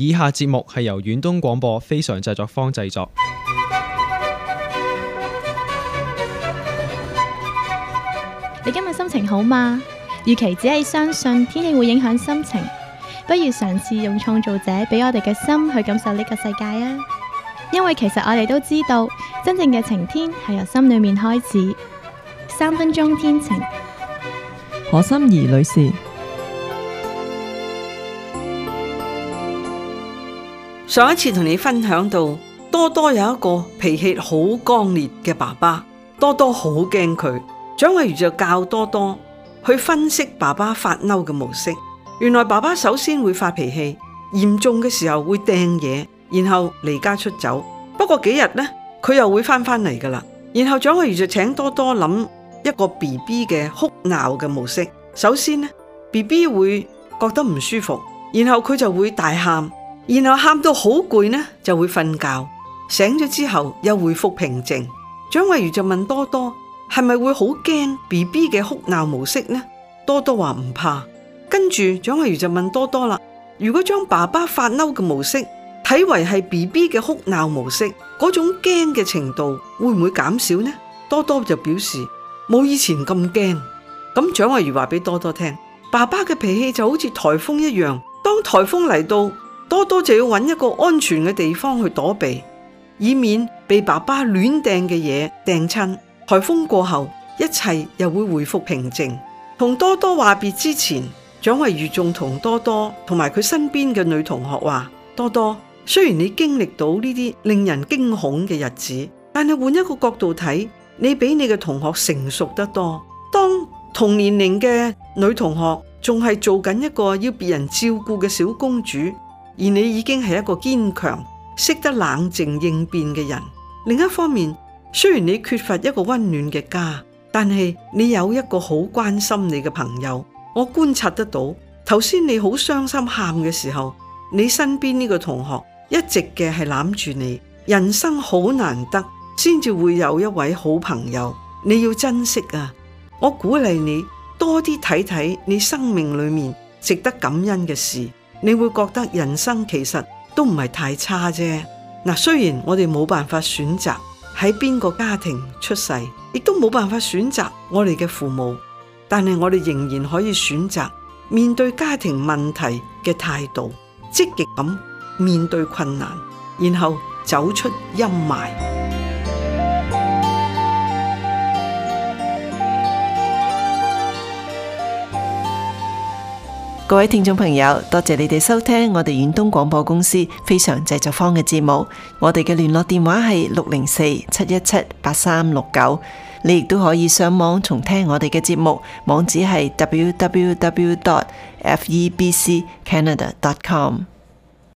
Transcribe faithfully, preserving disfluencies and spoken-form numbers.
以下節目係由遠東廣播非常製作坊製作。 你今日心情好嗎？與其只係相信天氣會影響心情，不如嘗試用創造者俾我哋嘅心去感受呢個世界啊！因為其實我哋都知道，真正嘅晴天係由心裏面開始。三分鐘天晴， 何心怡女士。 上一次同你分享到，多多有一個脾氣好剛烈嘅爸爸，多多好驚佢。蔣慧如就教多多去分析爸爸發嬲嘅模式。原來爸爸首先會發脾氣，嚴重嘅時候會掟嘢，然後離家出走。不過幾日呢，佢又會翻返嚟噶啦。然後蔣慧如就請多多諗一個 B B 嘅哭鬧嘅模式。首先呢 B B 會覺得唔舒服，然後佢就會大喊，然後喊到好攰呢就會瞓覺，醒咗之後又回復平靜。蔣慧如就問多多，係咪會好驚 B B 嘅哭鬧模式呢？多多話唔怕。跟住蔣慧如就問多多啦，如果將爸爸發嬲嘅模式睇為係 B B 嘅哭鬧模式，嗰種驚嘅程度會唔會減少呢？多多就表示冇以前咁驚。咁蔣慧如話俾多多聽，爸爸嘅脾氣就好似颱風一樣，當颱風嚟到，多多就要揾一個安全嘅地方去躲避，以免被爸爸亂掟嘅嘢掟親。颱風過後，一切又會回復平靜。同多多話別之前，蔣慧如仲同多多同埋佢身邊嘅女同學話：多多，雖然你經歷到呢啲令人驚恐嘅日子，但係換一個角度睇，你比你嘅同學成熟得多。當同年齡嘅女同學仲係做緊一個要別人照顧嘅小公主，而你已經係一個堅強、識得冷靜應變嘅人。另一方面，雖然你缺乏一個溫暖嘅家，但係你有一個好關心你嘅朋友。我觀察得到，頭先你好傷心喊嘅時候，你身邊呢個同學一直嘅係攬住你。人生好難得，先至會有一位好朋友，你要珍惜啊！我鼓勵你多啲睇睇你生命裏面值得感恩嘅事，你會覺得人生其實都唔係太差啫。嗱，雖然我哋冇辦法選擇喺邊個家庭出世，亦都冇辦法選擇我哋嘅父母，但係我哋仍然可以選擇面對家庭問題嘅態度，積極咁面對困難，然後走出陰霾。 各位聽眾朋友，多謝你哋收聽我哋遠東廣播公司非常製作坊嘅節目。我哋嘅聯絡電話係六零四七一七八三六九。你亦都可以上網重聽我哋嘅節目，網址係 w w w dot f e b c canada dot com。